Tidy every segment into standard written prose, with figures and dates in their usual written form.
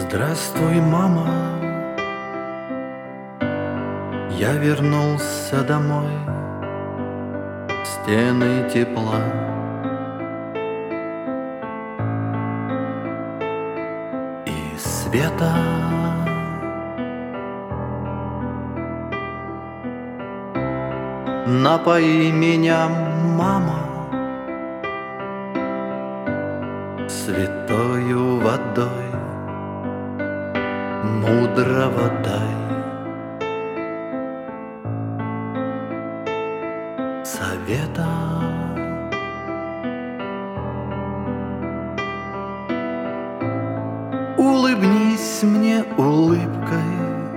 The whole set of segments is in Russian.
Здравствуй, мама, я вернулся домой, в стены тепла. И света. Напои меня, мама, святою водой, мудрого дай совета. Улыбнись мне улыбкой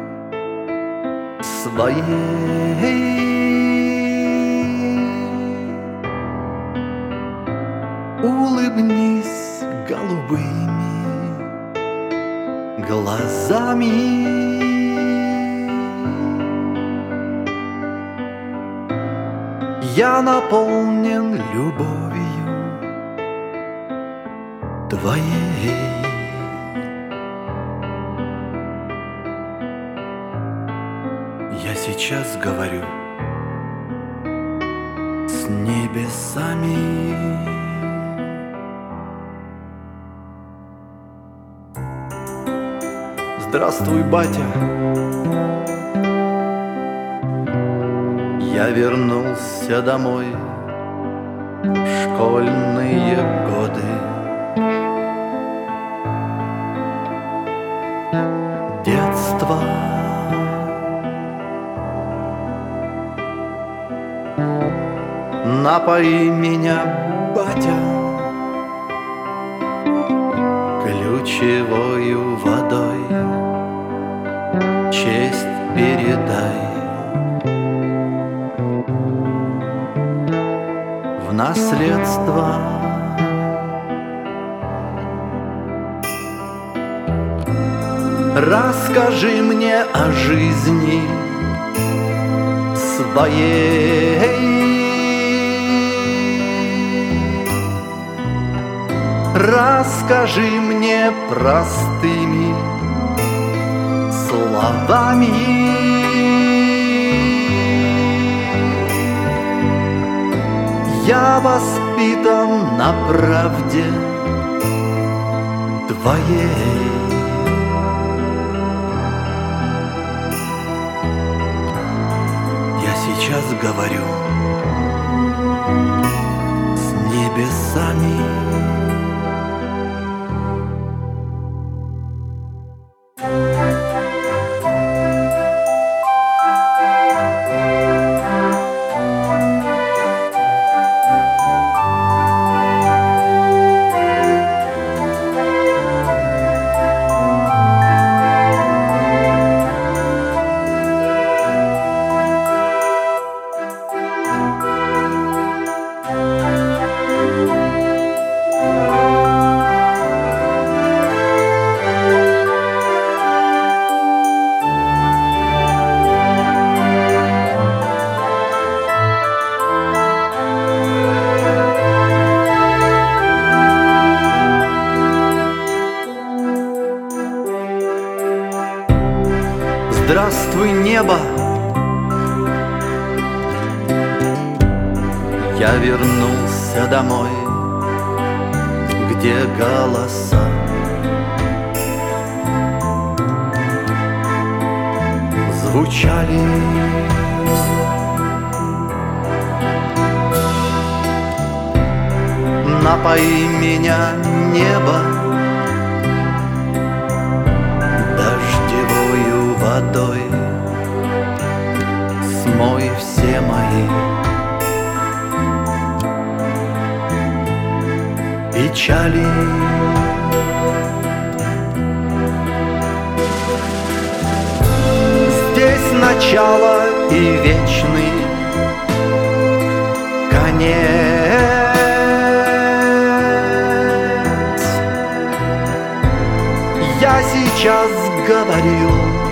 своей, улыбнись голубыми глазами. Я наполнен любовью твоей. Я сейчас говорю с небесами. Здравствуй, батя, я вернулся домой в школьные годы. Детство. Напои меня, батя, ключевою водой, честь передай. В наследство. Расскажи мне о жизни своей. Расскажи мне простыми словами. Я воспитан на правде твоей. Я сейчас говорю с небесами. Здравствуй, небо, я вернулся домой, где голоса звучали. Напои меня, небо, дождевою водой, смой все мои печали. Здесь начало и вечный конец. Я сейчас говорю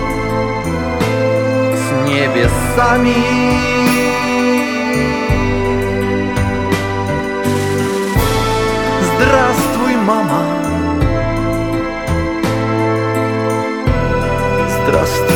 с небесами. Здравствуй, мама, здравствуй.